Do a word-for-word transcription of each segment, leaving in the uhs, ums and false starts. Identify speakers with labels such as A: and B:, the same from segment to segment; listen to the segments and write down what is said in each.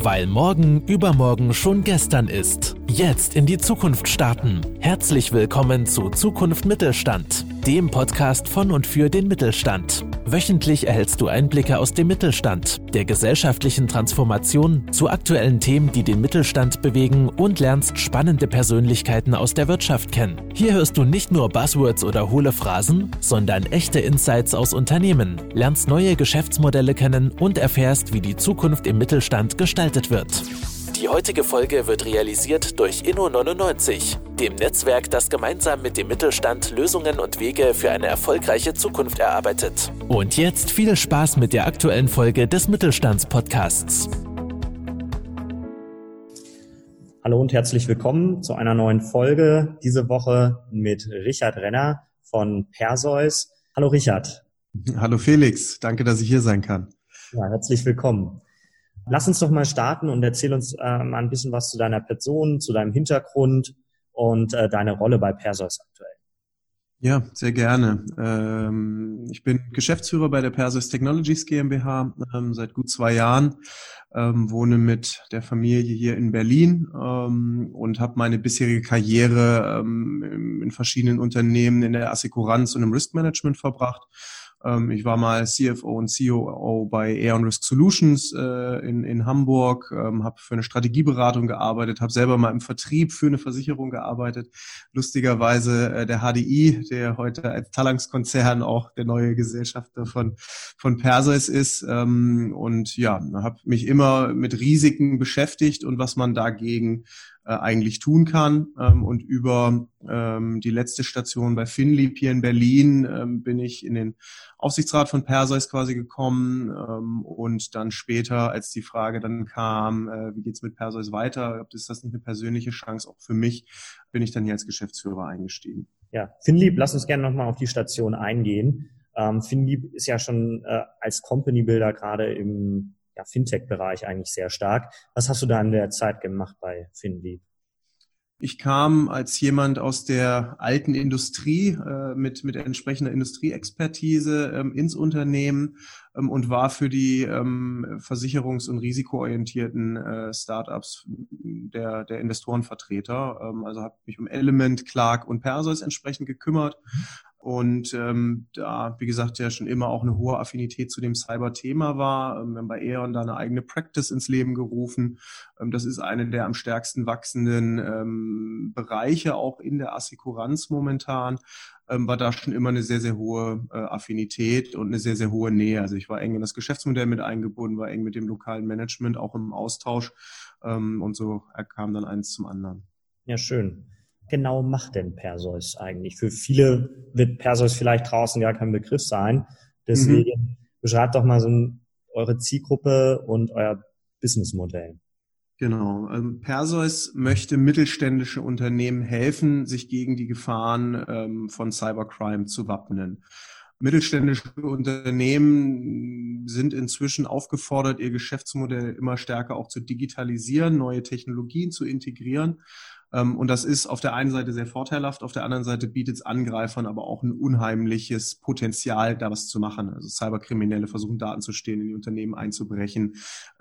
A: Weil morgen übermorgen schon gestern ist. Jetzt in die Zukunft starten. Herzlich willkommen zu Zukunft Mittelstand, dem Podcast von und für den Mittelstand. Wöchentlich erhältst du Einblicke aus dem Mittelstand, der gesellschaftlichen Transformation, zu aktuellen Themen, die den Mittelstand bewegen, und lernst spannende Persönlichkeiten aus der Wirtschaft kennen. Hier hörst du nicht nur Buzzwords oder hohle Phrasen, sondern echte Insights aus Unternehmen, lernst neue Geschäftsmodelle kennen und erfährst, wie die Zukunft im Mittelstand gestaltet wird. Die heutige Folge wird realisiert durch Inno neunundneunzig, dem Netzwerk, das gemeinsam mit dem Mittelstand Lösungen und Wege für eine erfolgreiche Zukunft erarbeitet. Und jetzt viel Spaß mit der aktuellen Folge des Mittelstandspodcasts.
B: Hallo und herzlich willkommen zu einer neuen Folge, diese Woche mit Richard Renner von Perseus. Hallo Richard.
C: Hallo Felix, danke, dass ich hier sein kann.
B: Ja, herzlich willkommen. Lass uns doch mal starten und erzähl uns äh, mal ein bisschen was zu deiner Person, zu deinem Hintergrund und äh, deine Rolle bei Perseus aktuell.
C: Ja, sehr gerne. Ähm, ich bin Geschäftsführer bei der Perseus Technologies GmbH ähm, seit gut zwei Jahren, ähm, wohne mit der Familie hier in Berlin ähm, und habe meine bisherige Karriere ähm, in verschiedenen Unternehmen in der Assekuranz und im Risk Management verbracht. Ich war mal C F O und C O O bei Aon Risk Solutions äh, in, in Hamburg, ähm, habe für eine Strategieberatung gearbeitet, habe selber mal im Vertrieb für eine Versicherung gearbeitet. Lustigerweise äh, der H D I, der heute als Talanx-Konzern auch der neue Gesellschafter von, von Perseus ist. Ähm, und ja, habe mich immer mit Risiken beschäftigt und was man dagegen äh, eigentlich tun kann. Ähm, und über ähm, die letzte Station bei Finlieb hier in Berlin ähm, bin ich in den Aufsichtsrat von Perseus quasi gekommen ähm, und dann später, als die Frage dann kam, äh, wie geht's mit Perseus weiter, ist das nicht eine persönliche Chance auch für mich, bin ich dann hier als Geschäftsführer eingestiegen.
B: Ja, Finlieb, lass uns gerne nochmal auf die Station eingehen. Ähm, Finlieb ist ja schon äh, als Company Builder gerade im ja, Fintech-Bereich eigentlich sehr stark. Was hast du da in der Zeit gemacht bei Finlieb?
C: Ich kam als jemand aus der alten Industrie äh, mit mit entsprechender Industrieexpertise ähm, ins Unternehmen ähm, und war für die ähm, versicherungs- und risikoorientierten äh, Startups der der Investorenvertreter. Ähm, also habe mich um Element, Clark und Perseus entsprechend gekümmert. Und ähm, da, wie gesagt, ja schon immer auch eine hohe Affinität zu dem Cyber-Thema war. Ähm, wir haben bei Aon da eine eigene Practice ins Leben gerufen. Ähm, das ist eine der am stärksten wachsenden ähm, Bereiche auch in der Assekuranz momentan. Ähm, war da schon immer eine sehr, sehr hohe äh, Affinität und eine sehr, sehr hohe Nähe. Also ich war eng in das Geschäftsmodell mit eingebunden, war eng mit dem lokalen Management auch im Austausch. Ähm, und so kam dann eins zum anderen.
B: Ja, schön. Genau macht denn Perseus eigentlich? Für viele wird Perseus vielleicht draußen gar kein Begriff sein. Deswegen mhm. beschreibt doch mal so eure Zielgruppe und euer Businessmodell.
C: Genau. Also Perseus möchte mittelständische Unternehmen helfen, sich gegen die Gefahren ähm, von Cybercrime zu wappnen. Mittelständische Unternehmen sind inzwischen aufgefordert, ihr Geschäftsmodell immer stärker auch zu digitalisieren, neue Technologien zu integrieren. Und das ist auf der einen Seite sehr vorteilhaft, auf der anderen Seite bietet es Angreifern aber auch ein unheimliches Potenzial, da was zu machen. Also Cyberkriminelle versuchen Daten zu stehlen, in die Unternehmen einzubrechen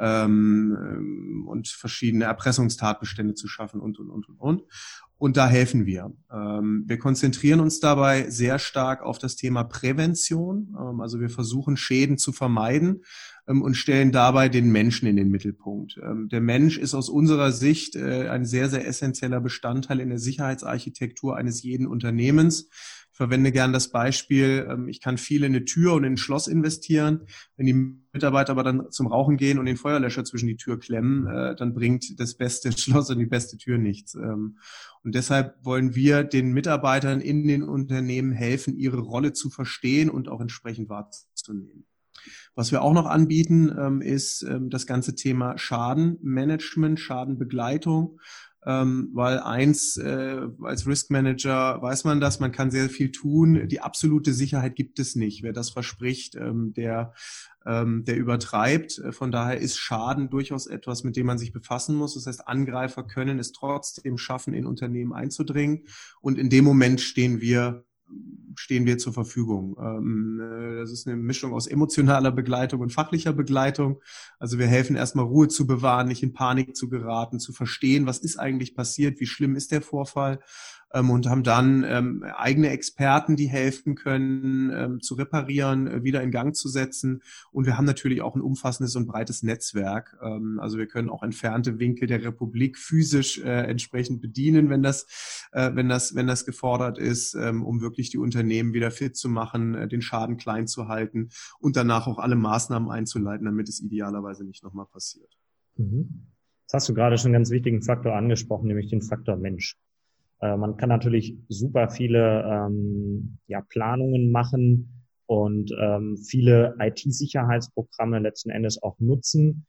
C: ähm, und verschiedene Erpressungstatbestände zu schaffen und, und, und, und, und. Und da helfen wir. Ähm, wir konzentrieren uns dabei sehr stark auf das Thema Prävention. Ähm, also wir versuchen, Schäden zu vermeiden ähm, und stellen dabei den Menschen in den Mittelpunkt. Ähm, der Mensch ist aus unserer Sicht äh, ein sehr, sehr essentieller Bestandteil in der Sicherheitsarchitektur eines jeden Unternehmens. Ich verwende gern das Beispiel, ähm, ich kann viel in eine Tür und in ein Schloss investieren. Wenn die Mitarbeiter aber dann zum Rauchen gehen und den Feuerlöscher zwischen die Tür klemmen, äh, dann bringt das beste Schloss und die beste Tür nichts. Ähm, und deshalb wollen wir den Mitarbeitern in den Unternehmen helfen, ihre Rolle zu verstehen und auch entsprechend wahrzunehmen. Was wir auch noch anbieten, ähm, ist ähm, das ganze Thema Schadenmanagement, Schadenbegleitung. Ähm, weil eins, äh, als Risk Manager weiß man das, man kann sehr viel tun. Die absolute Sicherheit gibt es nicht. Wer das verspricht, ähm, der, ähm, der übertreibt. Von daher ist Schaden durchaus etwas, mit dem man sich befassen muss. Das heißt, Angreifer können es trotzdem schaffen, in Unternehmen einzudringen. Und in dem Moment stehen wir stehen wir zur Verfügung. Das ist eine Mischung aus emotionaler Begleitung und fachlicher Begleitung. Also wir helfen erstmal Ruhe zu bewahren, nicht in Panik zu geraten, zu verstehen, was ist eigentlich passiert, wie schlimm ist der Vorfall, und haben dann ähm, eigene Experten, die helfen können, ähm, zu reparieren, äh, wieder in Gang zu setzen. Und wir haben natürlich auch ein umfassendes und breites Netzwerk. Ähm, also wir können auch entfernte Winkel der Republik physisch äh, entsprechend bedienen, wenn das, äh, wenn das, wenn das gefordert ist, ähm, um wirklich die Unternehmen wieder fit zu machen, äh, den Schaden klein zu halten und danach auch alle Maßnahmen einzuleiten, damit es idealerweise nicht nochmal passiert.
B: Mhm. Jetzt hast du gerade schon einen ganz wichtigen Faktor angesprochen, nämlich den Faktor Mensch. Man kann natürlich super viele ähm, ja, Planungen machen und ähm, viele I T-Sicherheitsprogramme letzten Endes auch nutzen.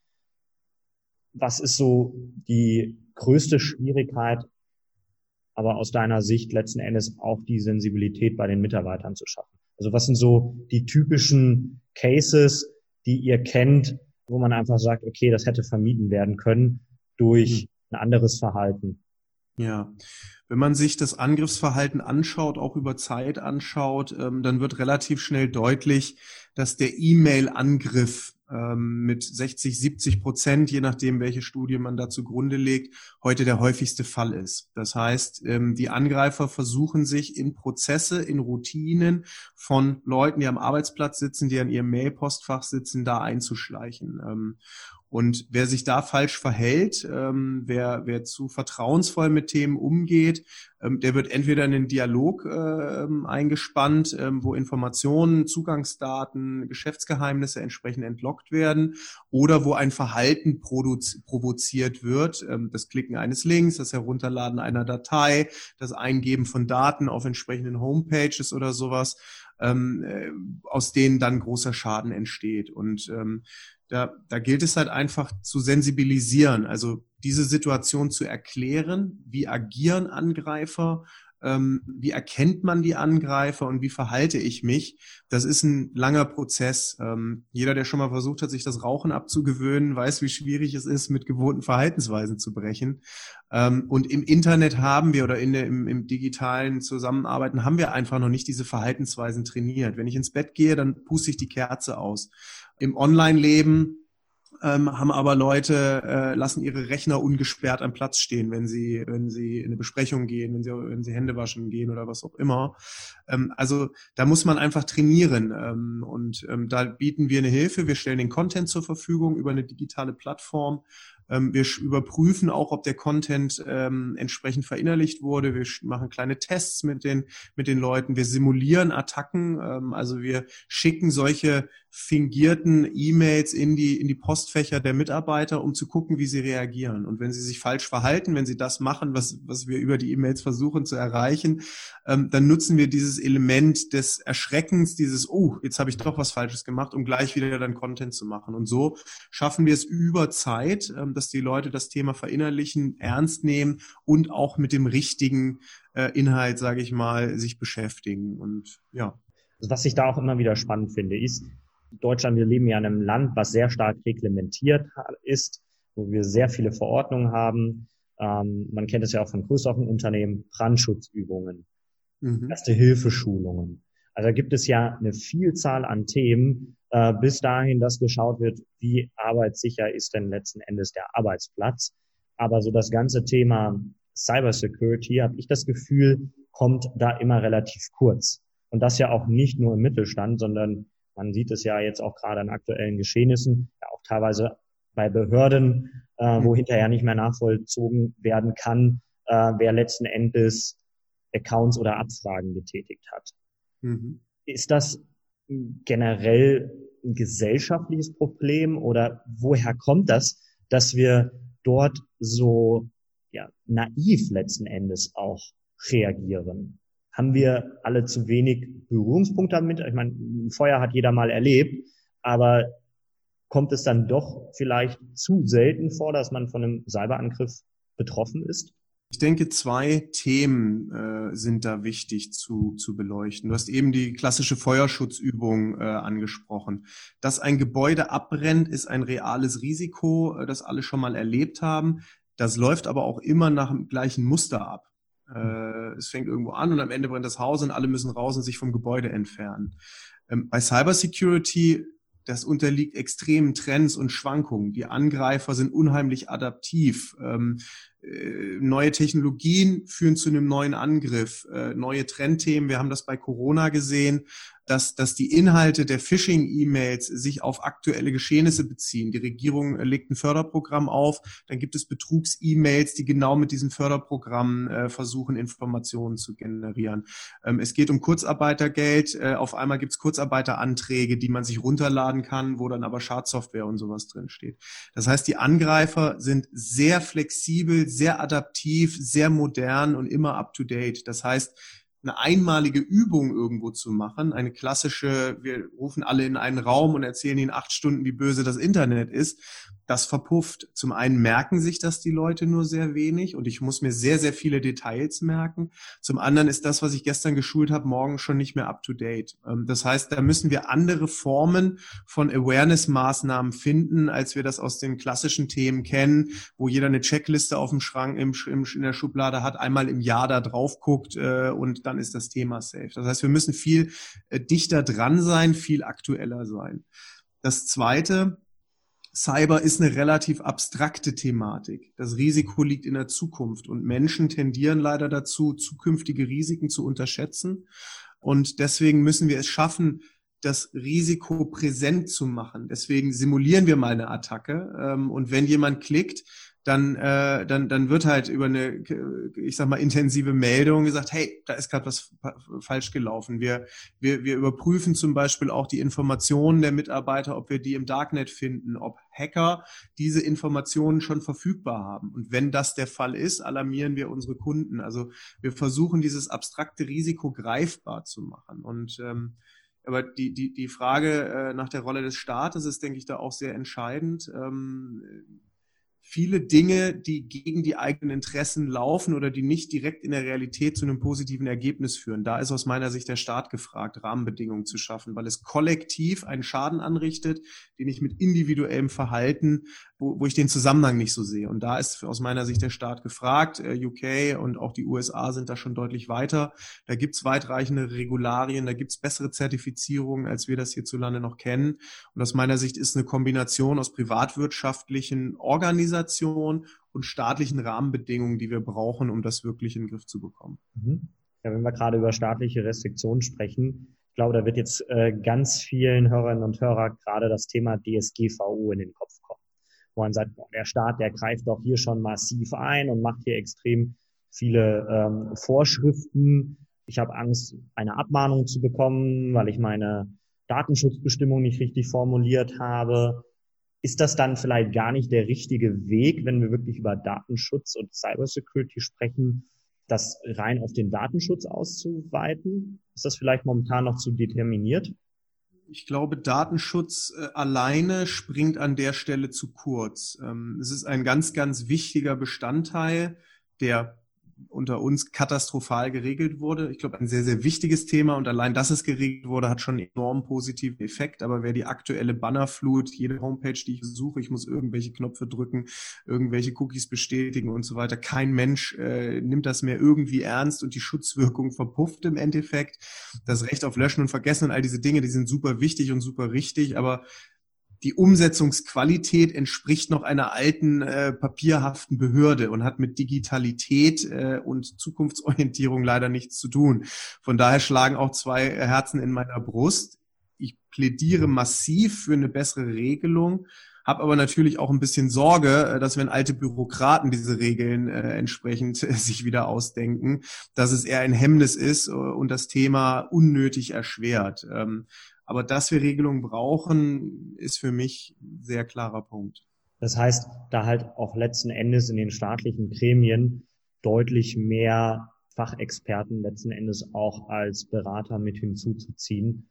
B: Was ist so die größte Schwierigkeit, aber aus deiner Sicht letzten Endes auch die Sensibilität bei den Mitarbeitern zu schaffen? Also was sind so die typischen Cases, die ihr kennt, wo man einfach sagt, okay, das hätte vermieden werden können durch ein anderes Verhalten?
C: Ja, wenn man sich das Angriffsverhalten anschaut, auch über Zeit anschaut, ähm, dann wird relativ schnell deutlich, dass der E-Mail-Angriff ähm, mit sechzig, siebzig Prozent, je nachdem, welche Studie man da zugrunde legt, heute der häufigste Fall ist. Das heißt, ähm, die Angreifer versuchen sich in Prozesse, in Routinen von Leuten, die am Arbeitsplatz sitzen, die an ihrem Mail-Postfach sitzen, da einzuschleichen. Ähm, Und wer sich da falsch verhält, ähm, wer, wer zu vertrauensvoll mit Themen umgeht, ähm, der wird entweder in den Dialog äh, eingespannt, ähm, wo Informationen, Zugangsdaten, Geschäftsgeheimnisse entsprechend entlockt werden, oder wo ein Verhalten produzi- provoziert wird, ähm, das Klicken eines Links, das Herunterladen einer Datei, das Eingeben von Daten auf entsprechenden Homepages oder sowas, ähm, äh, aus denen dann großer Schaden entsteht. Und ähm, Da, da gilt es halt einfach zu sensibilisieren, also diese Situation zu erklären, wie agieren Angreifer, ähm, wie erkennt man die Angreifer und wie verhalte ich mich. Das ist ein langer Prozess. Ähm, jeder, der schon mal versucht hat, sich das Rauchen abzugewöhnen, weiß, wie schwierig es ist, mit gewohnten Verhaltensweisen zu brechen. Ähm, und im Internet haben wir oder in der, im, im digitalen Zusammenarbeiten haben wir einfach noch nicht diese Verhaltensweisen trainiert. Wenn ich ins Bett gehe, dann puste ich die Kerze aus. Im Online-Leben ähm, haben aber Leute, äh, lassen ihre Rechner ungesperrt am Platz stehen, wenn sie, wenn sie in eine Besprechung gehen, wenn sie, wenn sie Hände waschen gehen oder was auch immer. Ähm, also da muss man einfach trainieren. Ähm, und ähm, da bieten wir eine Hilfe. Wir stellen den Content zur Verfügung über eine digitale Plattform. Ähm, wir überprüfen auch, ob der Content ähm, entsprechend verinnerlicht wurde. Wir machen kleine Tests mit den, mit den Leuten. Wir simulieren Attacken. Ähm, also wir schicken solche fingierten E-Mails in die, in die Postfächer der Mitarbeiter, um zu gucken, wie sie reagieren. Und wenn sie sich falsch verhalten, wenn sie das machen, was, was wir über die E-Mails versuchen zu erreichen, ähm, dann nutzen wir dieses Element des Erschreckens, dieses, oh, jetzt habe ich doch was Falsches gemacht, um gleich wieder dann Content zu machen. Und so schaffen wir es über Zeit, ähm, dass die Leute das Thema verinnerlichen, ernst nehmen und auch mit dem richtigen äh, Inhalt, sage ich mal, sich beschäftigen. Und ja.
B: Was ich da auch immer wieder spannend finde, ist, Deutschland, wir leben ja in einem Land, was sehr stark reglementiert ist, wo wir sehr viele Verordnungen haben. Ähm, man kennt es ja auch von größeren Unternehmen, Brandschutzübungen, mhm. Erste-Hilfe-Schulungen. Also da gibt es ja eine Vielzahl an Themen, äh, bis dahin, dass geschaut wird, wie arbeitssicher ist denn letzten Endes der Arbeitsplatz. Aber so das ganze Thema Cybersecurity, habe ich das Gefühl, kommt da immer relativ kurz. Und das ja auch nicht nur im Mittelstand, sondern man sieht es ja jetzt auch gerade an aktuellen Geschehnissen, ja auch teilweise bei Behörden, äh, wo hinterher nicht mehr nachvollzogen werden kann, äh, wer letzten Endes Accounts oder Abfragen getätigt hat. Mhm. Ist das generell ein gesellschaftliches Problem oder woher kommt das, dass wir dort so ja, naiv letzten Endes auch reagieren? Haben wir alle zu wenig Berührungspunkte damit? Ich meine, ein Feuer hat jeder mal erlebt, aber kommt es dann doch vielleicht zu selten vor, dass man von einem Cyberangriff betroffen ist?
C: Ich denke, zwei Themen äh, sind da wichtig zu, zu beleuchten. Du hast eben die klassische Feuerschutzübung äh, angesprochen. Dass ein Gebäude abbrennt, ist ein reales Risiko, äh, das alle schon mal erlebt haben. Das läuft aber auch immer nach dem gleichen Muster ab. Äh, es fängt irgendwo an und am Ende brennt das Haus und alle müssen raus und sich vom Gebäude entfernen. Ähm, bei Cybersecurity, das unterliegt extremen Trends und Schwankungen. Die Angreifer sind unheimlich adaptiv. Ähm, äh, neue Technologien führen zu einem neuen Angriff, äh, neue Trendthemen. Wir haben das bei Corona gesehen, dass, dass die Inhalte der Phishing-E-Mails sich auf aktuelle Geschehnisse beziehen. Die Regierung äh, legt ein Förderprogramm auf, dann gibt es Betrugs-E-Mails, die genau mit diesem Förderprogramm äh, versuchen, Informationen zu generieren. Ähm, es geht um Kurzarbeitergeld. Äh, auf einmal gibt es Kurzarbeiteranträge, die man sich runterladen kann, wo dann aber Schadsoftware und sowas drin steht. Das heißt, die Angreifer sind sehr flexibel, sehr adaptiv, sehr modern und immer up-to-date. Das heißt, eine einmalige Übung irgendwo zu machen, eine klassische, wir rufen alle in einen Raum und erzählen ihnen acht Stunden, wie böse das Internet ist, das verpufft. Zum einen merken sich das die Leute nur sehr wenig und ich muss mir sehr, sehr viele Details merken. Zum anderen ist das, was ich gestern geschult habe, morgen schon nicht mehr up-to-date. Das heißt, da müssen wir andere Formen von Awareness-Maßnahmen finden, als wir das aus den klassischen Themen kennen, wo jeder eine Checkliste auf dem Schrank im, im, in der Schublade hat, einmal im Jahr da drauf guckt äh, und dann ist das Thema safe. Das heißt, wir müssen viel äh, dichter dran sein, viel aktueller sein. Das Zweite, Cyber ist eine relativ abstrakte Thematik. Das Risiko liegt in der Zukunft und Menschen tendieren leider dazu, zukünftige Risiken zu unterschätzen. Und deswegen müssen wir es schaffen, das Risiko präsent zu machen. Deswegen simulieren wir mal eine Attacke. Und wenn jemand klickt, dann, äh, dann, dann wird halt über eine, ich sag mal, intensive Meldung gesagt, hey, da ist gerade was falsch gelaufen. Wir, wir, wir überprüfen zum Beispiel auch die Informationen der Mitarbeiter, ob wir die im Darknet finden, ob Hacker diese Informationen schon verfügbar haben. Und wenn das der Fall ist, alarmieren wir unsere Kunden. Also wir versuchen, dieses abstrakte Risiko greifbar zu machen. Und ähm, aber die, die, die Frage äh, nach der Rolle des Staates ist, denke ich, da auch sehr entscheidend. Ähm, Viele Dinge, die gegen die eigenen Interessen laufen oder die nicht direkt in der Realität zu einem positiven Ergebnis führen. Da ist aus meiner Sicht der Staat gefragt, Rahmenbedingungen zu schaffen, weil es kollektiv einen Schaden anrichtet, den ich mit individuellem Verhalten, wo, wo ich den Zusammenhang nicht so sehe. Und da ist aus meiner Sicht der Staat gefragt. U K und auch die U S A sind da schon deutlich weiter. Da gibt's weitreichende Regularien, da gibt's bessere Zertifizierungen, als wir das hierzulande noch kennen. Und aus meiner Sicht ist eine Kombination aus privatwirtschaftlichen Organisationen und staatlichen Rahmenbedingungen, die wir brauchen, um das wirklich in den Griff zu bekommen.
B: Ja, wenn wir gerade über staatliche Restriktionen sprechen, ich glaube, da wird jetzt äh, ganz vielen Hörerinnen und Hörern gerade das Thema D S G V O in den Kopf kommen. Wo man sagt, boah, der Staat, der greift doch hier schon massiv ein und macht hier extrem viele ähm, Vorschriften. Ich habe Angst, eine Abmahnung zu bekommen, weil ich meine Datenschutzbestimmung nicht richtig formuliert habe. Ist das dann vielleicht gar nicht der richtige Weg, wenn wir wirklich über Datenschutz und Cybersecurity sprechen, das rein auf den Datenschutz auszuweiten? Ist das vielleicht momentan noch zu determiniert?
C: Ich glaube, Datenschutz äh, alleine springt an der Stelle zu kurz. Ähm, es ist ein ganz, ganz wichtiger Bestandteil, der unter uns katastrophal geregelt wurde. Ich glaube, ein sehr, sehr wichtiges Thema und allein, dass es geregelt wurde, hat schon einen enorm positiven Effekt. Aber wer die aktuelle Bannerflut, jede Homepage, die ich besuche, ich muss irgendwelche Knöpfe drücken, irgendwelche Cookies bestätigen und so weiter. Kein Mensch äh, nimmt das mehr irgendwie ernst und die Schutzwirkung verpufft im Endeffekt. Das Recht auf Löschen und Vergessen und all diese Dinge, die sind super wichtig und super richtig, aber die Umsetzungsqualität entspricht noch einer alten äh, papierhaften Behörde und hat mit Digitalität äh, und Zukunftsorientierung leider nichts zu tun. Von daher schlagen auch zwei Herzen in meiner Brust. Ich plädiere massiv für eine bessere Regelung, habe aber natürlich auch ein bisschen Sorge, dass wenn alte Bürokraten diese Regeln äh, entsprechend äh, sich wieder ausdenken, dass es eher ein Hemmnis ist äh, und das Thema unnötig erschwert. Ähm, Aber dass wir Regelungen brauchen, ist für mich ein sehr klarer Punkt.
B: Das heißt, da halt auch letzten Endes in den staatlichen Gremien deutlich mehr Fachexperten letzten Endes auch als Berater mit hinzuzuziehen,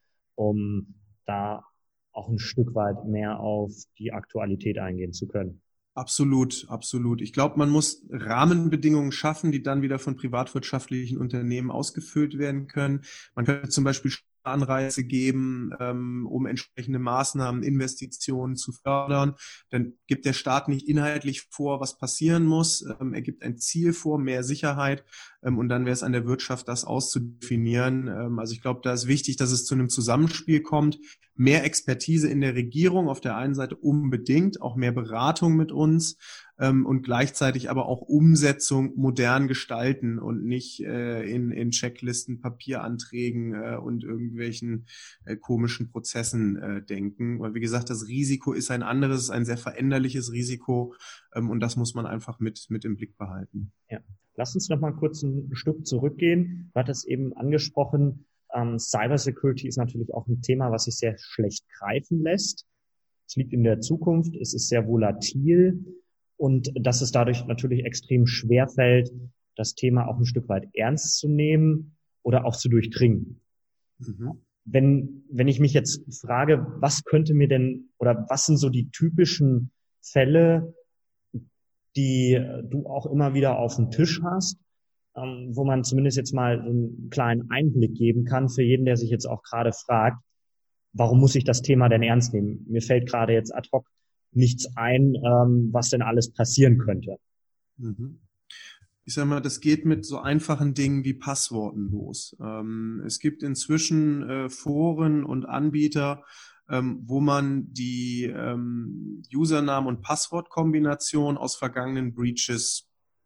B: um da auch ein Stück weit mehr auf die Aktualität eingehen zu können.
C: Absolut, absolut. Ich glaube, man muss Rahmenbedingungen schaffen, die dann wieder von privatwirtschaftlichen Unternehmen ausgefüllt werden können. Man könnte zum Beispiel Anreize geben, ähm, um entsprechende Maßnahmen, Investitionen zu fördern. Dann gibt der Staat nicht inhaltlich vor, was passieren muss. Ähm, er gibt ein Ziel vor, mehr Sicherheit. Ähm, und dann wäre es an der Wirtschaft, das auszudefinieren. Ähm, also ich glaube, da ist wichtig, dass es zu einem Zusammenspiel kommt. Mehr Expertise in der Regierung auf der einen Seite unbedingt, auch mehr Beratung mit uns. Und gleichzeitig aber auch Umsetzung modern gestalten und nicht äh, in, in Checklisten, Papieranträgen äh, und irgendwelchen äh, komischen Prozessen äh, denken. Weil wie gesagt, das Risiko ist ein anderes, ein sehr veränderliches Risiko ähm, und das muss man einfach mit, mit im Blick behalten.
B: Ja. Lass uns noch mal kurz ein Stück zurückgehen. Du hattest eben angesprochen, ähm, Cybersecurity ist natürlich auch ein Thema, was sich sehr schlecht greifen lässt. Es liegt in der Zukunft, es ist sehr volatil. Und dass es dadurch natürlich extrem schwer fällt, das Thema auch ein Stück weit ernst zu nehmen oder auch zu durchdringen. Mhm. Wenn, wenn ich mich jetzt frage, was könnte mir denn oder was sind so die typischen Fälle, die du auch immer wieder auf dem Tisch hast, ähm, wo man zumindest jetzt mal einen kleinen Einblick geben kann für jeden, der sich jetzt auch gerade fragt, warum muss ich das Thema denn ernst nehmen? Mir fällt gerade jetzt ad hoc nichts ein, ähm, was denn alles passieren könnte.
C: Ich sag mal, das geht mit so einfachen Dingen wie Passworten los. Ähm, es gibt inzwischen äh, Foren und Anbieter, ähm, wo man die ähm, Username- und Passwortkombination aus vergangenen Breaches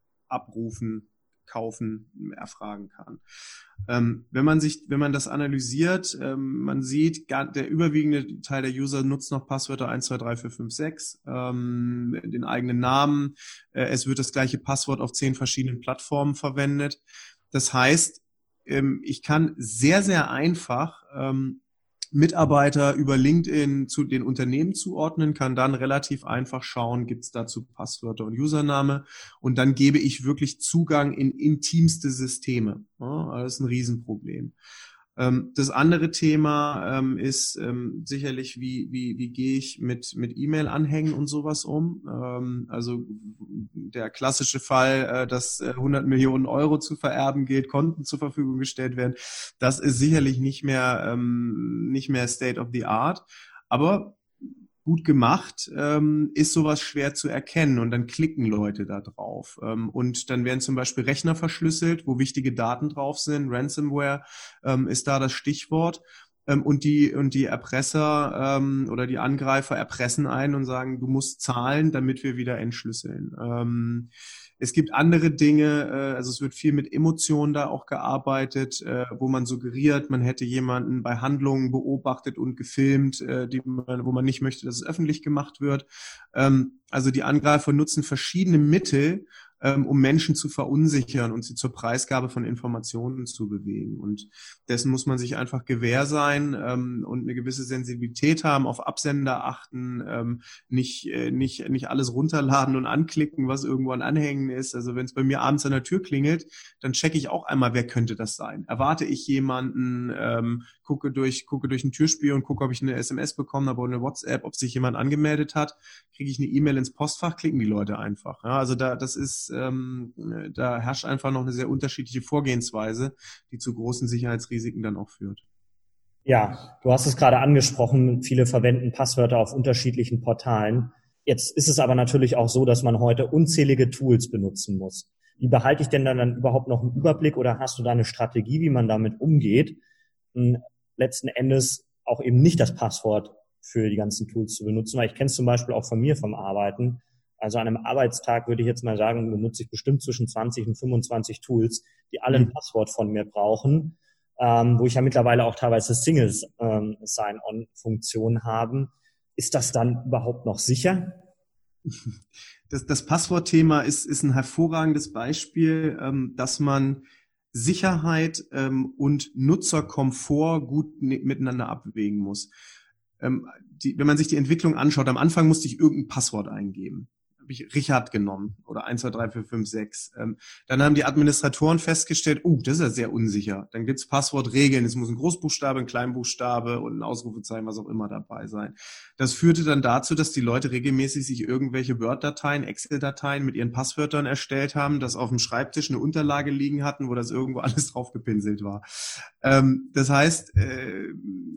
C: abrufen, kaufen, erfragen kann. Ähm, wenn man sich, wenn man das analysiert, ähm, man sieht, gar, der überwiegende Teil der User nutzt noch Passwörter eins, zwei, drei, vier, fünf, sechs, ähm, den eigenen Namen. Äh, es wird das gleiche Passwort auf zehn verschiedenen Plattformen verwendet. Das heißt, ähm, ich kann sehr, sehr einfach ähm, Mitarbeiter über LinkedIn zu den Unternehmen zuordnen, kann dann relativ einfach schauen, gibt es dazu Passwörter und Username und dann gebe ich wirklich Zugang in intimste Systeme. Ja, das ist ein Riesenproblem. Ähm, das andere Thema ähm, ist ähm, sicherlich, wie, wie, wie gehe ich mit, mit E-Mail-Anhängen und sowas um. Ähm, also der klassische Fall, äh, dass äh, hundert Millionen Euro zu vererben gilt, Konten zur Verfügung gestellt werden, das ist sicherlich nicht mehr, ähm, nicht mehr State of the Art. Aber gut gemacht, ähm, ist sowas schwer zu erkennen und dann klicken Leute da drauf. Ähm, und dann werden zum Beispiel Rechner verschlüsselt, wo wichtige Daten drauf sind. Ransomware ähm, ist da das Stichwort. Ähm, und die und die Erpresser ähm, oder die Angreifer erpressen einen und sagen, du musst zahlen, damit wir wieder entschlüsseln. Ähm, Es gibt andere Dinge, äh, also es wird viel mit Emotionen da auch gearbeitet, äh, wo man suggeriert, man hätte jemanden bei Handlungen beobachtet und gefilmt, äh, die man, wo man nicht möchte, dass es öffentlich gemacht wird. Ähm, also die Angreifer nutzen verschiedene Mittel, ähm, um Menschen zu verunsichern und sie zur Preisgabe von Informationen zu bewegen. Und dessen muss man sich einfach gewähr sein ähm, und eine gewisse Sensibilität haben, auf Absender achten, ähm, nicht, äh, nicht, nicht alles runterladen und anklicken, was irgendwo an Anhängen ist. Also wenn es bei mir abends an der Tür klingelt, dann checke ich auch einmal, wer könnte das sein? Erwarte ich jemanden, ähm, gucke durch, gucke durch ein Türspiel und gucke, ob ich eine S M S bekommen habe oder eine WhatsApp, ob sich jemand angemeldet hat, kriege ich eine E-Mail ins Postfach, klicken die Leute einfach. Ja, also da, das ist, ähm, da herrscht einfach noch eine sehr unterschiedliche Vorgehensweise, die zu großen Sicherheitsrisiken dann auch führt.
B: Ja, du hast es gerade angesprochen, viele verwenden Passwörter auf unterschiedlichen Portalen. Jetzt ist es aber natürlich auch so, dass man heute unzählige Tools benutzen muss. Wie behalte ich denn dann, dann überhaupt noch einen Überblick oder hast du da eine Strategie, wie man damit umgeht, letzten Endes auch eben nicht das Passwort für die ganzen Tools zu benutzen? Weil ich kenne es zum Beispiel auch von mir vom Arbeiten. Also an einem Arbeitstag würde ich jetzt mal sagen, benutze ich bestimmt zwischen zwanzig und fünfundzwanzig Tools, die alle ein Passwort von mir brauchen, ähm, wo ich ja mittlerweile auch teilweise Single ähm, Sign-on-Funktionen haben. Ist das dann überhaupt noch sicher?
C: Das, das Passwortthema ist, ist ein hervorragendes Beispiel, ähm, dass man Sicherheit ähm, und Nutzerkomfort gut ne- miteinander abwägen muss. Ähm, die, wenn man sich die Entwicklung anschaut, am Anfang musste ich irgendein Passwort eingeben. habe ich Richard genommen oder eins, zwei, drei, vier, fünf, sechs. Ähm, dann haben die Administratoren festgestellt, uh, das ist ja sehr unsicher. Dann gibt's Passwortregeln, es muss ein Großbuchstabe, ein Kleinbuchstabe und ein Ausrufezeichen, was auch immer dabei sein. Das führte dann dazu, dass die Leute regelmäßig sich irgendwelche Word-Dateien, Excel-Dateien mit ihren Passwörtern erstellt haben, das auf dem Schreibtisch eine Unterlage liegen hatten, wo das irgendwo alles drauf gepinselt war. Ähm, das heißt, äh,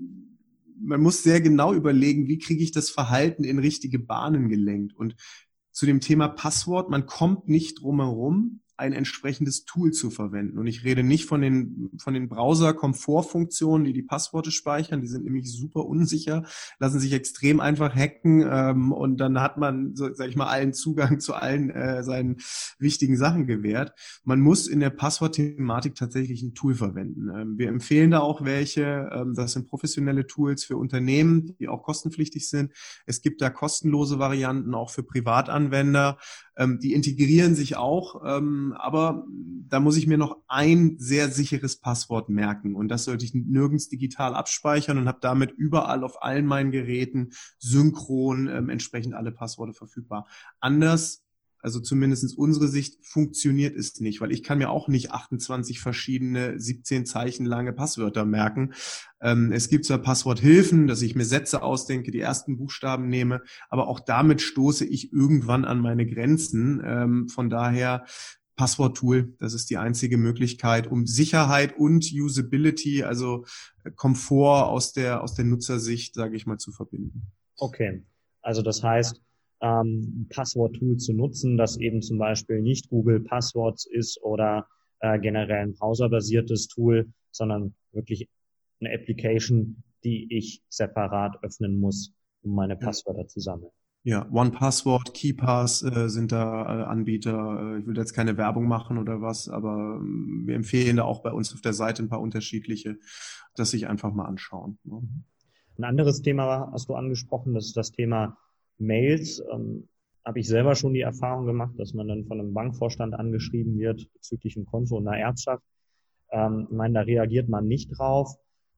C: man muss sehr genau überlegen, wie kriege ich das Verhalten in richtige Bahnen gelenkt. Und zu dem Thema Passwort, man kommt nicht drum herum, ein entsprechendes Tool zu verwenden. Und ich rede nicht von den von den Browser-Komfortfunktionen, die die Passworte speichern. Die sind nämlich super unsicher, lassen sich extrem einfach hacken ähm, und dann hat man, so, sag ich mal, allen Zugang zu allen äh, seinen wichtigen Sachen gewährt. Man muss in der Passwortthematik tatsächlich ein Tool verwenden. Ähm, wir empfehlen da auch welche. Ähm, das sind professionelle Tools für Unternehmen, die auch kostenpflichtig sind. Es gibt da kostenlose Varianten auch für Privatanwender. Ähm, die integrieren sich auch, ähm, aber da muss ich mir noch ein sehr sicheres Passwort merken und das sollte ich nirgends digital abspeichern und habe damit überall auf allen meinen Geräten synchron ähm, entsprechend alle Passworte verfügbar. Anders, also zumindest unsere Sicht, funktioniert es nicht, weil ich kann mir auch nicht achtundzwanzig verschiedene siebzehn Zeichen lange Passwörter merken. Ähm, es gibt zwar Passworthilfen, dass ich mir Sätze ausdenke, die ersten Buchstaben nehme, aber auch damit stoße ich irgendwann an meine Grenzen. Ähm, von daher Passworttool, das ist die einzige Möglichkeit, um Sicherheit und Usability, also Komfort aus der aus der Nutzersicht, sage ich mal, zu verbinden.
B: Okay, also das heißt, ähm, ein Passworttool zu nutzen, das eben zum Beispiel nicht Google Passwords ist oder äh, generell ein browserbasiertes Tool, sondern wirklich eine Application, die ich separat öffnen muss, um meine Passwörter zu sammeln.
C: Ja, OnePassword, KeePass äh, sind da äh, Anbieter. Äh, ich will jetzt keine Werbung machen oder was, aber ähm, wir empfehlen da auch bei uns auf der Seite ein paar unterschiedliche, dass sich einfach mal anschauen. Ne?
B: Ein anderes Thema hast du angesprochen, das ist das Thema Mails. Ähm, habe ich selber schon die Erfahrung gemacht, dass man dann von einem Bankvorstand angeschrieben wird bezüglich einem Konto und einer Erbschaft. Ähm, ich meine, da reagiert man nicht drauf,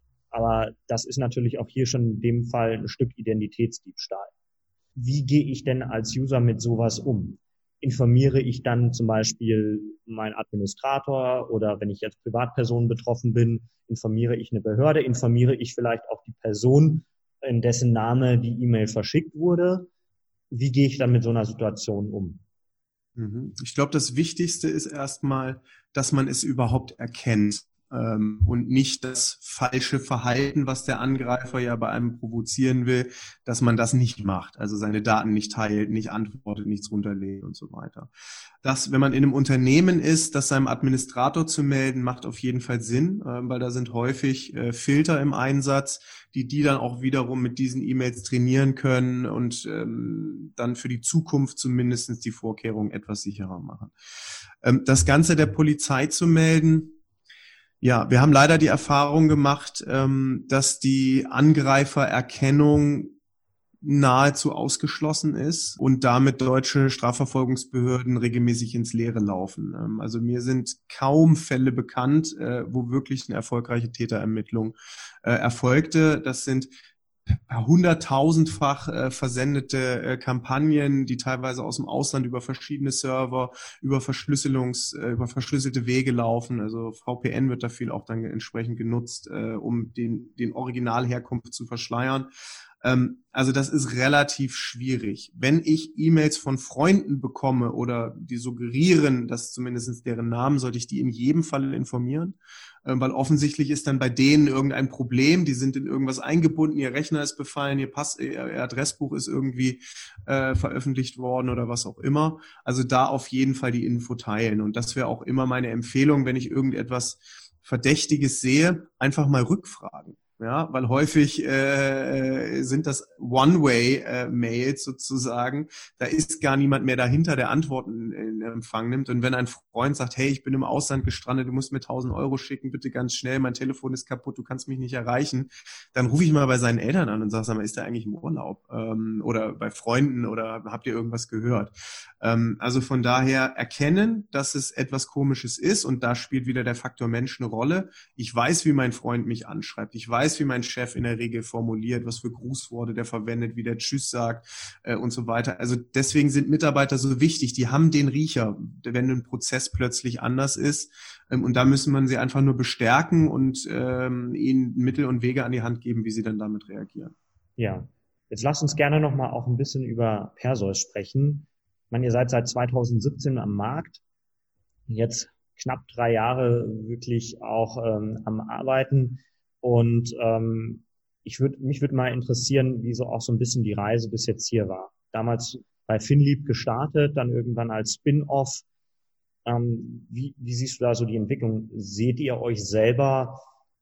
B: aber das ist natürlich auch hier schon in dem Fall ein Stück Identitätsdiebstahl. Wie gehe ich denn als User mit sowas um? Informiere ich dann zum Beispiel meinen Administrator oder wenn ich jetzt Privatperson betroffen bin, informiere ich eine Behörde, informiere ich vielleicht auch die Person, in dessen Name die E-Mail verschickt wurde? Wie gehe ich dann mit so einer Situation um?
C: Ich glaube, das Wichtigste ist erstmal, dass man es überhaupt erkennt. Ähm, und nicht das falsche Verhalten, was der Angreifer ja bei einem provozieren will, dass man das nicht macht, also seine Daten nicht teilt, nicht antwortet, nichts runterlädt und so weiter. Das, wenn man in einem Unternehmen ist, das seinem Administrator zu melden, macht auf jeden Fall Sinn, äh, weil da sind häufig äh, Filter im Einsatz, die die dann auch wiederum mit diesen E-Mails trainieren können und ähm, dann für die Zukunft zumindest die Vorkehrungen etwas sicherer machen. Ähm, das Ganze der Polizei zu melden, ja, wir haben leider die Erfahrung gemacht, ähm, dass die Angreifererkennung nahezu ausgeschlossen ist und damit deutsche Strafverfolgungsbehörden regelmäßig ins Leere laufen. Ähm, also mir sind kaum Fälle bekannt, äh, wo wirklich eine erfolgreiche Täterermittlung äh, erfolgte. Das sind hunderttausendfach äh, versendete äh, Kampagnen, die teilweise aus dem Ausland über verschiedene Server, über Verschlüsselungs, äh, über verschlüsselte Wege laufen. Also V P N wird da viel auch dann entsprechend genutzt, äh, um den, den Originalherkunft zu verschleiern. Ähm, also das ist relativ schwierig. Wenn ich E-Mails von Freunden bekomme oder die suggerieren, dass zumindest deren Namen, sollte ich die in jedem Fall informieren, äh, weil offensichtlich ist dann bei denen irgendein Problem, die sind in irgendwas eingebunden, ihr Rechner ist befallen, ihr Pass, ihr Adressbuch ist irgendwie äh, veröffentlicht worden oder was auch immer. Also da auf jeden Fall die Info teilen und das wäre auch immer meine Empfehlung, wenn ich irgendetwas Verdächtiges sehe, einfach mal rückfragen. Ja, weil häufig äh, sind das One-Way-Mails sozusagen. Da ist gar niemand mehr dahinter, der Antworten in Empfang nimmt. Und wenn ein Freund sagt, hey, ich bin im Ausland gestrandet, du musst mir tausend Euro schicken, bitte ganz schnell, mein Telefon ist kaputt, du kannst mich nicht erreichen, dann rufe ich mal bei seinen Eltern an und sage, sag mal, ist der eigentlich im Urlaub? Ähm, oder bei Freunden oder habt ihr irgendwas gehört? Ähm, also von daher erkennen, dass es etwas Komisches ist, und da spielt wieder der Faktor Mensch eine Rolle. Ich weiß, wie mein Freund mich anschreibt. Ich weiß, wie mein Chef in der Regel formuliert, was für Grußworte der verwendet, wie der Tschüss sagt äh, und so weiter. Also deswegen sind Mitarbeiter so wichtig. Die haben den Riecher, wenn ein Prozess plötzlich anders ist. Ähm, und da müssen man sie einfach nur bestärken und ähm, ihnen Mittel und Wege an die Hand geben, wie sie dann damit reagieren.
B: Ja, jetzt lasst uns gerne nochmal auch ein bisschen über Perseus sprechen. Ich meine, ihr seid seit zweitausendsiebzehn am Markt, jetzt knapp drei Jahre wirklich auch ähm, am Arbeiten, und ähm, ich würde mich würde mal interessieren, wie so auch so ein bisschen die Reise bis jetzt hier war. Damals bei Finlieb gestartet, dann irgendwann als Spin-off. Ähm, wie, wie siehst du da so die Entwicklung? Seht ihr euch selber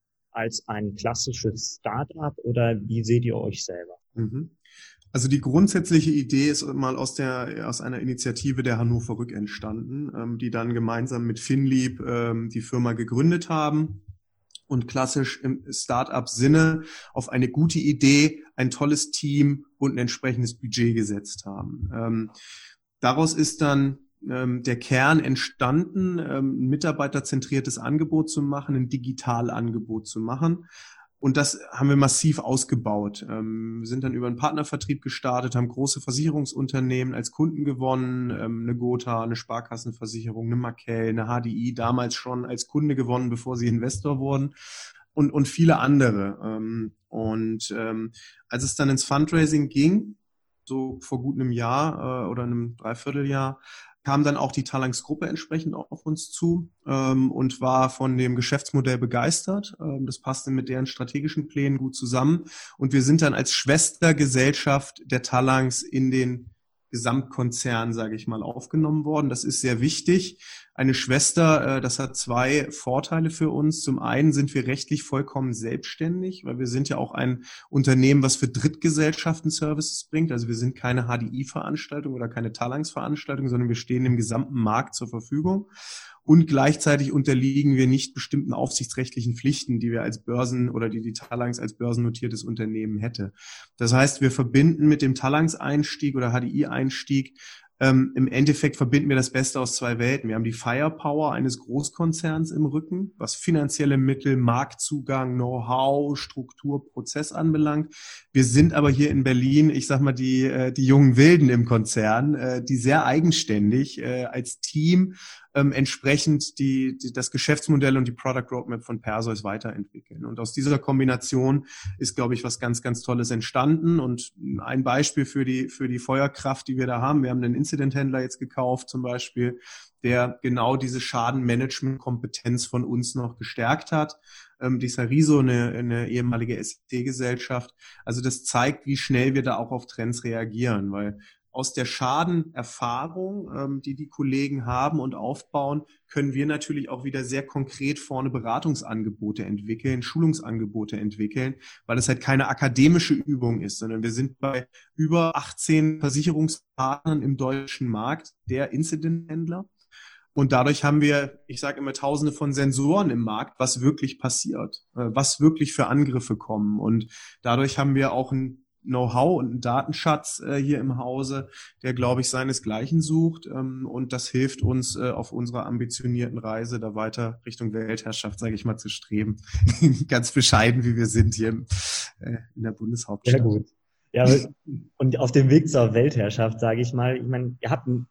B: als ein klassisches Start-up oder wie seht ihr euch selber?
C: Mhm. Also die grundsätzliche Idee ist mal aus der aus einer Initiative der Hannover Rück entstanden, ähm, die dann gemeinsam mit Finlieb ähm, die Firma gegründet haben und klassisch im Start-up-Sinne auf eine gute Idee, ein tolles Team und ein entsprechendes Budget gesetzt haben. Ähm, daraus ist dann ähm, der Kern entstanden, ähm, ein mitarbeiterzentriertes Angebot zu machen, ein Digitalangebot zu machen. Und das haben wir massiv ausgebaut. Ähm, wir sind dann über einen Partnervertrieb gestartet, haben große Versicherungsunternehmen als Kunden gewonnen, ähm, eine Gotha, eine Sparkassenversicherung, eine Markel, eine H D I, damals schon als Kunde gewonnen, bevor sie Investor wurden, und, und viele andere. Ähm, und ähm, als es dann ins Fundraising ging, so vor gut einem Jahr äh, oder einem Dreivierteljahr, kam dann auch die Talanx-Gruppe entsprechend auf uns zu ähm, und war von dem Geschäftsmodell begeistert. Ähm, das passte mit deren strategischen Plänen gut zusammen. Und wir sind dann als Schwestergesellschaft der Talanx in den Gesamtkonzern, sage ich mal, aufgenommen worden. Das ist sehr wichtig. Eine Schwester, äh, das hat zwei Vorteile für uns. Zum einen sind wir rechtlich vollkommen selbstständig, weil wir sind ja auch ein Unternehmen, was für Drittgesellschaften Services bringt. Also wir sind keine H D I-Veranstaltung oder keine Talanx-Veranstaltung, sondern wir stehen im gesamten Markt zur Verfügung. Und gleichzeitig unterliegen wir nicht bestimmten aufsichtsrechtlichen Pflichten, die wir als Börsen oder die die Talanx als börsennotiertes Unternehmen hätte. Das heißt, wir verbinden mit dem Talanx-Einstieg oder H D I-Einstieg Ähm, im Endeffekt verbinden wir das Beste aus zwei Welten. Wir haben die Firepower eines Großkonzerns im Rücken, was finanzielle Mittel, Marktzugang, Know-how, Struktur, Prozess anbelangt. Wir sind aber hier in Berlin, ich sag mal, die, äh, die jungen Wilden im Konzern, äh, die sehr eigenständig äh, als Team ähm, entsprechend die, die, das Geschäftsmodell und die Product Roadmap von Perseus weiterentwickeln. Und aus dieser Kombination ist, glaube ich, was ganz, ganz Tolles entstanden. Und ein Beispiel für die, für die Feuerkraft, die wir da haben: Wir haben einen Incident-Händler jetzt gekauft zum Beispiel, der genau diese Schadenmanagement-Kompetenz von uns noch gestärkt hat. Ähm, die Sariso, eine, eine ehemalige S T-Gesellschaft. Also das zeigt, wie schnell wir da auch auf Trends reagieren, weil aus der Schadenerfahrung, ähm, die die Kollegen haben und aufbauen, können wir natürlich auch wieder sehr konkret vorne Beratungsangebote entwickeln, Schulungsangebote entwickeln, weil es halt keine akademische Übung ist, sondern wir sind bei über achtzehn Versicherungspartnern im deutschen Markt der Incident-Händler. Und dadurch haben wir, ich sage immer, tausende von Sensoren im Markt, was wirklich passiert, was wirklich für Angriffe kommen. Und dadurch haben wir auch ein Know-how und einen Datenschatz äh, hier im Hause, der, glaube ich, seinesgleichen sucht. Ähm, und das hilft uns äh, auf unserer ambitionierten Reise, da weiter Richtung Weltherrschaft, sage ich mal, zu streben. Ganz bescheiden, wie wir sind hier im, äh, in der Bundeshauptstadt.
B: Sehr gut. Ja, und auf dem Weg zur Weltherrschaft, sage ich mal, ich meine, ihr habt ein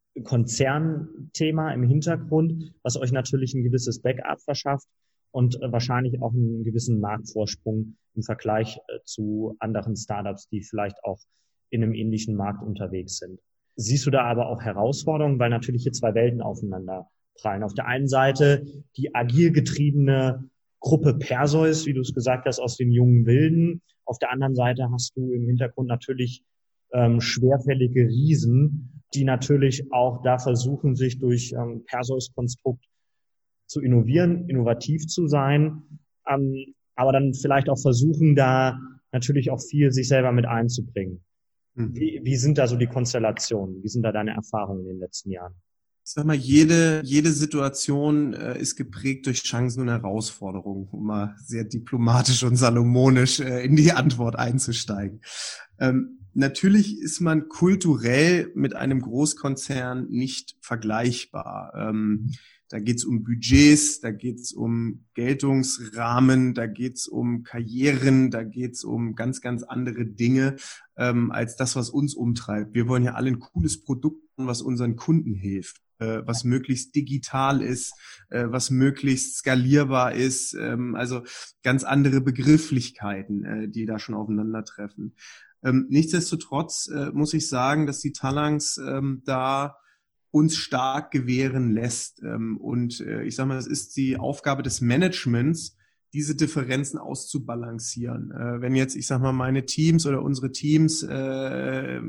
B: Konzernthema im Hintergrund, was euch natürlich ein gewisses Backup verschafft und äh, wahrscheinlich auch einen gewissen Marktvorsprung im Vergleich äh, zu anderen Startups, die vielleicht auch in einem ähnlichen Markt unterwegs sind. Siehst du da aber auch Herausforderungen, weil natürlich hier zwei Welten aufeinander prallen? Auf der einen Seite die agil getriebene Gruppe Perseus, wie du es gesagt hast, aus den jungen Wilden. Auf der anderen Seite hast du im Hintergrund natürlich ähm, schwerfällige Riesen, die natürlich auch da versuchen, sich durch ähm, Perseus-Konstrukt zu innovieren, innovativ zu sein, ähm, aber dann vielleicht auch versuchen, da natürlich auch viel sich selber mit einzubringen. Mhm. Wie, wie sind da so die Konstellationen? Wie sind da deine Erfahrungen in den letzten Jahren?
C: Ich sag mal, jede, jede Situation äh, ist geprägt durch Chancen und Herausforderungen, um mal sehr diplomatisch und salomonisch äh, in die Antwort einzusteigen. Ähm, natürlich ist man kulturell mit einem Großkonzern nicht vergleichbar. Ähm, da geht's um Budgets, da geht's um Geltungsrahmen, da geht's um Karrieren, da geht's um ganz, ganz andere Dinge ähm, als das, was uns umtreibt. Wir wollen ja alle ein cooles Produkt, was unseren Kunden hilft, äh, was möglichst digital ist, äh, was möglichst skalierbar ist, ähm, also ganz andere Begrifflichkeiten, äh, die da schon aufeinandertreffen. Ähm, nichtsdestotrotz äh, muss ich sagen, dass die Talanx ähm, da uns stark gewähren lässt. Ähm, und äh, ich sage mal, es ist die Aufgabe des Managements, diese Differenzen auszubalancieren. Äh, wenn jetzt, ich sage mal, meine Teams oder unsere Teams, äh,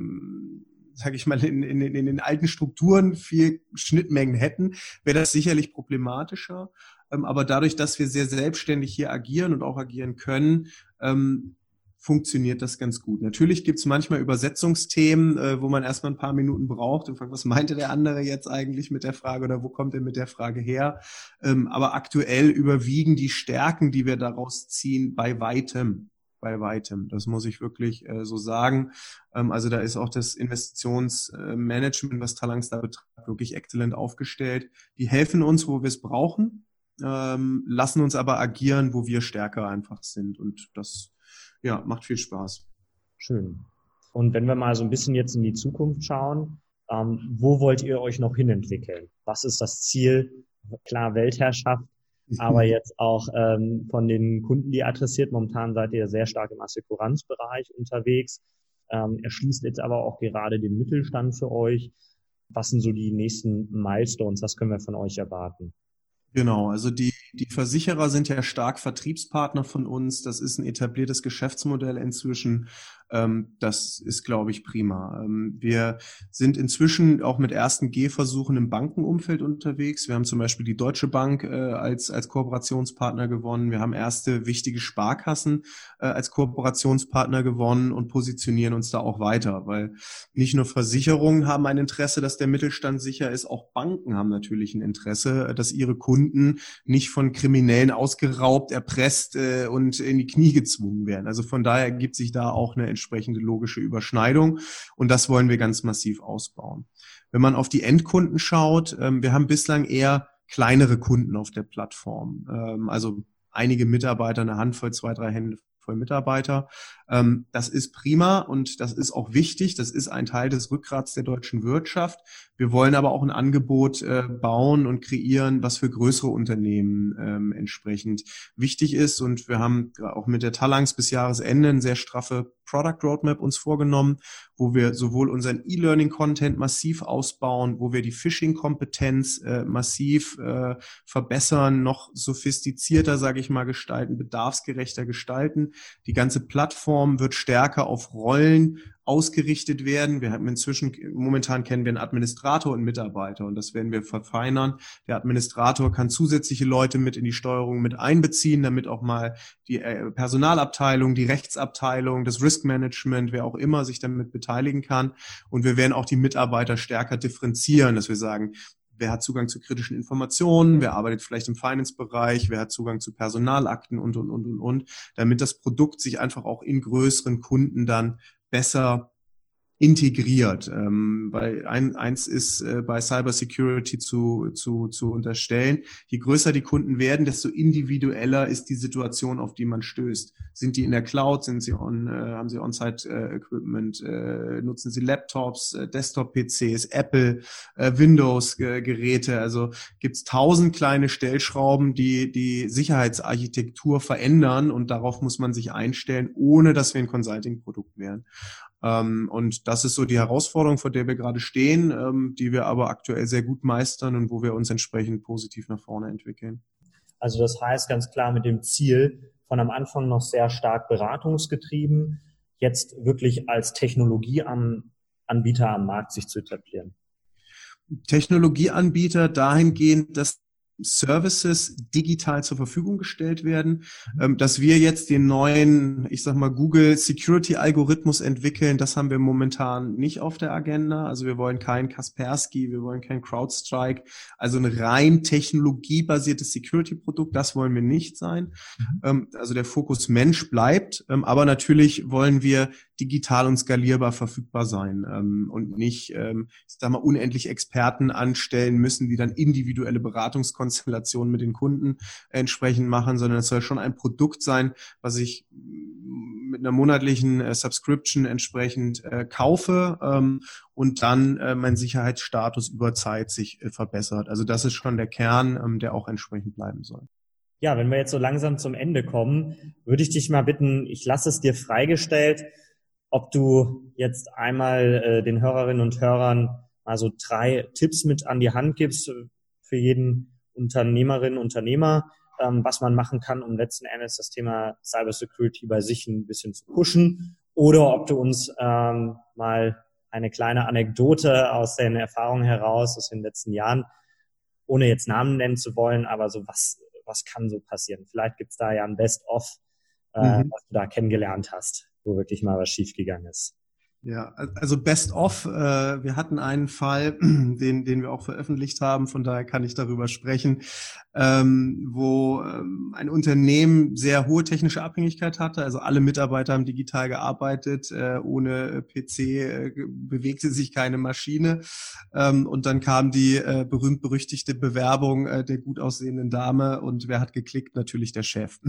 C: sage ich mal, in, in, in den alten Strukturen viel Schnittmengen hätten, wäre das sicherlich problematischer. Ähm, aber dadurch, dass wir sehr selbstständig hier agieren und auch agieren können, ähm, funktioniert das ganz gut. Natürlich gibt es manchmal Übersetzungsthemen, äh, wo man erstmal ein paar Minuten braucht und fragt, was meinte der andere jetzt eigentlich mit der Frage oder wo kommt er mit der Frage her? Ähm, aber aktuell überwiegen die Stärken, die wir daraus ziehen, bei weitem. Bei weitem. Das muss ich wirklich äh, so sagen. Ähm, also da ist auch das Investitionsmanagement, was Talanx da betreibt, wirklich exzellent aufgestellt. Die helfen uns, wo wir es brauchen, ähm, lassen uns aber agieren, wo wir stärker einfach sind. Und das ja, macht viel Spaß.
B: Schön. Und wenn wir mal so ein bisschen jetzt in die Zukunft schauen, ähm, wo wollt ihr euch noch hinentwickeln? Was ist das Ziel? Klar, Weltherrschaft, aber jetzt auch ähm, von den Kunden, die ihr adressiert. Momentan seid ihr sehr stark im Assekuranzbereich unterwegs. Ähm, erschließt jetzt aber auch gerade den Mittelstand für euch. Was sind so die nächsten Milestones? Was können wir von euch erwarten?
C: Genau, also die, die Versicherer sind ja stark Vertriebspartner von uns. Das ist ein etabliertes Geschäftsmodell inzwischen. Ähm, das ist, glaube ich, prima. Ähm, wir sind inzwischen auch mit ersten Gehversuchen im Bankenumfeld unterwegs. Wir haben zum Beispiel die Deutsche Bank äh, als, als Kooperationspartner gewonnen. Wir haben erste wichtige Sparkassen äh, als Kooperationspartner gewonnen und positionieren uns da auch weiter, weil nicht nur Versicherungen haben ein Interesse, dass der Mittelstand sicher ist, auch Banken haben natürlich ein Interesse, dass ihre Kunden nicht von Kriminellen ausgeraubt, erpresst äh, und in die Knie gezwungen werden. Also von daher ergibt sich da auch eine entsprechende logische Überschneidung und das wollen wir ganz massiv ausbauen. Wenn man auf die Endkunden schaut, ähm, wir haben bislang eher kleinere Kunden auf der Plattform, ähm, also einige Mitarbeiter, eine Handvoll, zwei, drei Hände voll Mitarbeiter. Ähm, das ist prima und das ist auch wichtig. Das ist ein Teil des Rückgrats der deutschen Wirtschaft. Wir wollen aber auch ein Angebot äh, bauen und kreieren, was für größere Unternehmen ähm, entsprechend wichtig ist. Und wir haben auch mit der Talanx bis Jahresende eine sehr straffe Product Roadmap uns vorgenommen, wo wir sowohl unseren E-Learning-Content massiv ausbauen, wo wir die Phishing-Kompetenz äh, massiv äh, verbessern, noch sophistizierter, sage ich mal, gestalten, bedarfsgerechter gestalten. Die ganze Plattform wird stärker auf Rollen ausgerichtet werden. Wir haben inzwischen, momentan kennen wir einen Administrator und Mitarbeiter und das werden wir verfeinern. Der Administrator kann zusätzliche Leute mit in die Steuerung mit einbeziehen, damit auch mal die Personalabteilung, die Rechtsabteilung, das Risk-Management, wer auch immer sich damit beteiligen kann. Und wir werden auch die Mitarbeiter stärker differenzieren, dass wir sagen, wer hat Zugang zu kritischen Informationen, wer arbeitet vielleicht im Finance-Bereich, wer hat Zugang zu Personalakten und, und, und, und, und, damit das Produkt sich einfach auch in größeren Kunden dann besser integriert, ähm, weil ein, eins ist äh, bei Cybersecurity zu, zu, zu unterstellen. Je größer die Kunden werden, desto individueller ist die Situation, auf die man stößt. Sind die in der Cloud, sind sie on, äh, haben sie On-Site-Equipment, äh, nutzen sie Laptops, äh, Desktop-P Cs, Apple, äh, Windows-Geräte, also gibt's tausend kleine Stellschrauben, die die Sicherheitsarchitektur verändern und darauf muss man sich einstellen, ohne dass wir ein Consulting-Produkt wären. Ähm, und das ist so die Herausforderung, vor der wir gerade stehen, ähm, die wir aber aktuell sehr gut meistern und wo wir uns entsprechend positiv nach vorne entwickeln.
B: Also das heißt ganz klar mit dem Ziel, von am Anfang noch sehr stark beratungsgetrieben, jetzt wirklich als Technologieanbieter am Markt sich zu etablieren.
C: Technologieanbieter dahingehend, dass Services digital zur Verfügung gestellt werden, ähm, dass wir jetzt den neuen, ich sag mal, Google Security Algorithmus entwickeln, das haben wir momentan nicht auf der Agenda. Also wir wollen kein Kaspersky, wir wollen kein CrowdStrike, also ein rein technologiebasiertes Security-Produkt, das wollen wir nicht sein. Mhm. Ähm, also der Fokus Mensch bleibt, ähm, aber natürlich wollen wir digital und skalierbar verfügbar sein ähm, und nicht, ähm, ich sag mal, unendlich Experten anstellen müssen, die dann individuelle Beratungskonstellationen mit den Kunden entsprechend machen, sondern es soll schon ein Produkt sein, was ich mit einer monatlichen äh, Subscription entsprechend äh, kaufe ähm, und dann äh, mein Sicherheitsstatus über Zeit sich äh, verbessert. Also das ist schon der Kern, ähm, der auch entsprechend bleiben soll.
B: Ja, wenn wir jetzt so langsam zum Ende kommen, würde ich dich mal bitten, ich lasse es dir freigestellt, ob du jetzt einmal äh, den Hörerinnen und Hörern mal so drei Tipps mit an die Hand gibst für jeden Unternehmerin, Unternehmer, ähm, was man machen kann, um letzten Endes das Thema Cybersecurity bei sich ein bisschen zu pushen, oder ob du uns ähm, mal eine kleine Anekdote aus den Erfahrungen heraus aus den letzten Jahren, ohne jetzt Namen nennen zu wollen, aber so was was kann so passieren? Vielleicht gibt's da ja ein Best-of, äh, mhm. was du da kennengelernt hast, wo wirklich mal was schiefgegangen ist.
C: Ja, also Best of, äh, wir hatten einen Fall, den den wir auch veröffentlicht haben, von daher kann ich darüber sprechen, ähm, wo ähm, ein Unternehmen sehr hohe technische Abhängigkeit hatte, also alle Mitarbeiter haben digital gearbeitet, äh, ohne P C äh, bewegte sich keine Maschine, ähm, und dann kam die äh, berühmt-berüchtigte Bewerbung äh, der gut aussehenden Dame und wer hat geklickt? Natürlich der Chef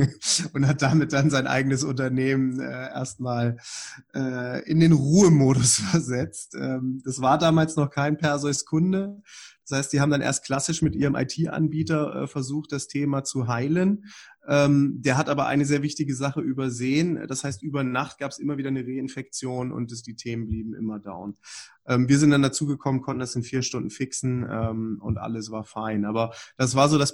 C: und hat damit dann sein eigenes Unternehmen äh, erstmal äh, in den Ruhemodus versetzt. Das war damals noch kein Perseus-Kunde. Das heißt, die haben dann erst klassisch mit ihrem I T-Anbieter versucht, das Thema zu heilen. Der hat aber eine sehr wichtige Sache übersehen. Das heißt, über Nacht gab es immer wieder eine Reinfektion und die Themen blieben immer down. Wir sind dann dazugekommen, konnten das in vier Stunden fixen und alles war fein. Aber das war so das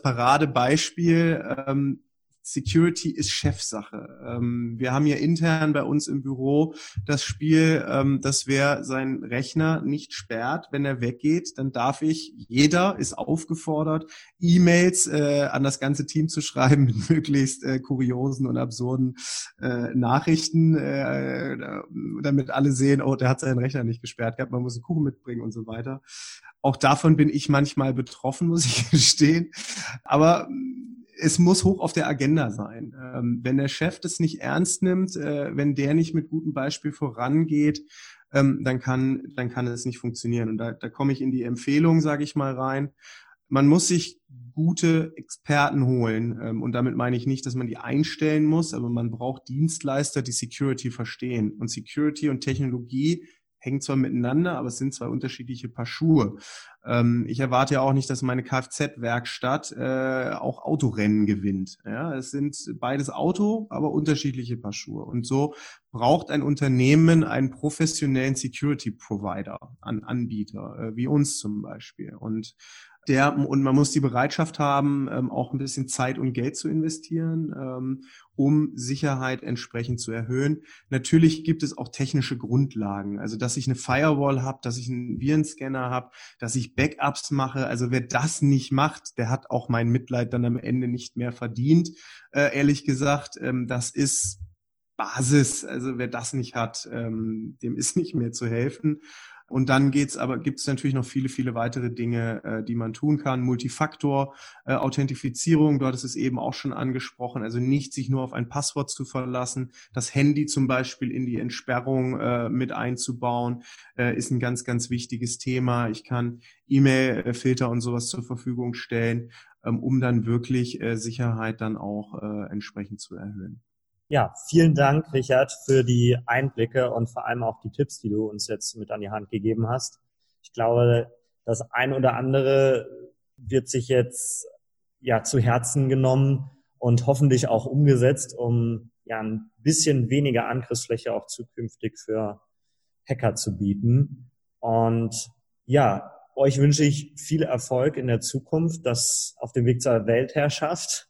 C: Paradebeispiel. Security ist Chefsache. Ähm, wir haben hier intern bei uns im Büro das Spiel, ähm, dass wer seinen Rechner nicht sperrt, wenn er weggeht, dann darf ich, jeder ist aufgefordert, E-Mails äh, an das ganze Team zu schreiben mit möglichst äh, kuriosen und absurden äh, Nachrichten, äh, damit alle sehen, oh, der hat seinen Rechner nicht gesperrt gehabt, man muss einen Kuchen mitbringen und so weiter. Auch davon bin ich manchmal betroffen, muss ich gestehen. Aber es muss hoch auf der Agenda sein. Ähm, wenn der Chef das nicht ernst nimmt, äh, wenn der nicht mit gutem Beispiel vorangeht, ähm, dann kann dann kann es nicht funktionieren. Und da, da komme ich in die Empfehlung, sage ich mal, rein. Man muss sich gute Experten holen. Ähm, und damit meine ich nicht, dass man die einstellen muss, aber man braucht Dienstleister, die Security verstehen. Und Security und Technologie hängen zwar miteinander, aber es sind zwei unterschiedliche Paar Schuhe. Ähm, ich erwarte ja auch nicht, dass meine Kfz-Werkstatt äh, auch Autorennen gewinnt. Ja, es sind beides Auto, aber unterschiedliche Paar Schuhe. Und so braucht ein Unternehmen einen professionellen Security-Provider, einen Anbieter, äh, wie uns zum Beispiel. Und der und man muss die Bereitschaft haben, ähm, auch ein bisschen Zeit und Geld zu investieren, ähm, um Sicherheit entsprechend zu erhöhen. Natürlich gibt es auch technische Grundlagen, also dass ich eine Firewall habe, dass ich einen Virenscanner habe, dass ich Backups mache. Also wer das nicht macht, der hat auch mein Mitleid dann am Ende nicht mehr verdient. Äh, ehrlich gesagt, ähm, das ist Basis. Also wer das nicht hat, ähm, dem ist nicht mehr zu helfen. Und dann geht's aber gibt es natürlich noch viele, viele weitere Dinge, äh, die man tun kann. Multifaktor, äh, Authentifizierung, du hattest es eben auch schon angesprochen, also nicht sich nur auf ein Passwort zu verlassen. Das Handy zum Beispiel in die Entsperrung äh, mit einzubauen, äh, ist ein ganz, ganz wichtiges Thema. Ich kann E-Mail-Filter und sowas zur Verfügung stellen, ähm, um dann wirklich äh, Sicherheit dann auch äh, entsprechend zu erhöhen.
B: Ja, vielen Dank, Richard, für die Einblicke und vor allem auch die Tipps, die du uns jetzt mit an die Hand gegeben hast. Ich glaube, das ein oder andere wird sich jetzt ja zu Herzen genommen und hoffentlich auch umgesetzt, um ja ein bisschen weniger Angriffsfläche auch zukünftig für Hacker zu bieten. Und ja, euch wünsche ich viel Erfolg in der Zukunft, das auf dem Weg zur Weltherrschaft.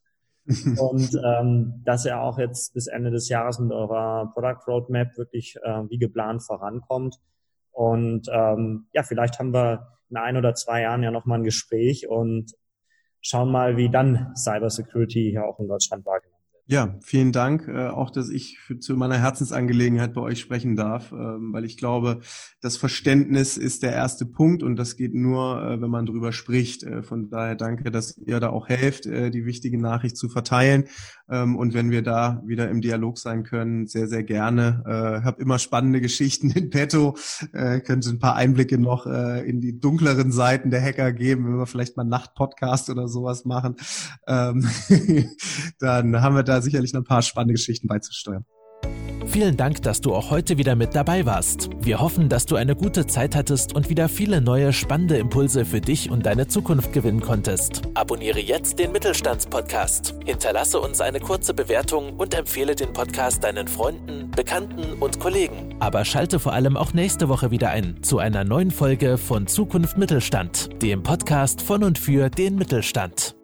B: Und ähm, dass ihr auch jetzt bis Ende des Jahres mit eurer Product Roadmap wirklich äh, wie geplant vorankommt. Und ähm, ja, vielleicht haben wir in ein oder zwei Jahren ja nochmal ein Gespräch und schauen mal, wie dann Cybersecurity hier auch in Deutschland wahrgenommen wird.
C: Ja, vielen Dank, äh, auch dass ich für, zu meiner Herzensangelegenheit bei euch sprechen darf, ähm, weil ich glaube, das Verständnis ist der erste Punkt und das geht nur, äh, wenn man drüber spricht. Äh, von daher danke, dass ihr da auch helft, äh, die wichtige Nachricht zu verteilen. Ähm, und wenn wir da wieder im Dialog sein können, sehr, sehr gerne. Äh, hab immer spannende Geschichten in petto, äh, könnte ein paar Einblicke noch äh, in die dunkleren Seiten der Hacker geben, wenn wir vielleicht mal einen Nachtpodcast oder sowas machen. Ähm, dann haben wir da sicherlich noch ein paar spannende Geschichten beizusteuern.
A: Vielen Dank, dass du auch heute wieder mit dabei warst. Wir hoffen, dass du eine gute Zeit hattest und wieder viele neue spannende Impulse für dich und deine Zukunft gewinnen konntest. Abonniere jetzt den Mittelstandspodcast. Hinterlasse uns eine kurze Bewertung und empfehle den Podcast deinen Freunden, Bekannten und Kollegen. Aber schalte vor allem auch nächste Woche wieder ein zu einer neuen Folge von Zukunft Mittelstand, dem Podcast von und für den Mittelstand.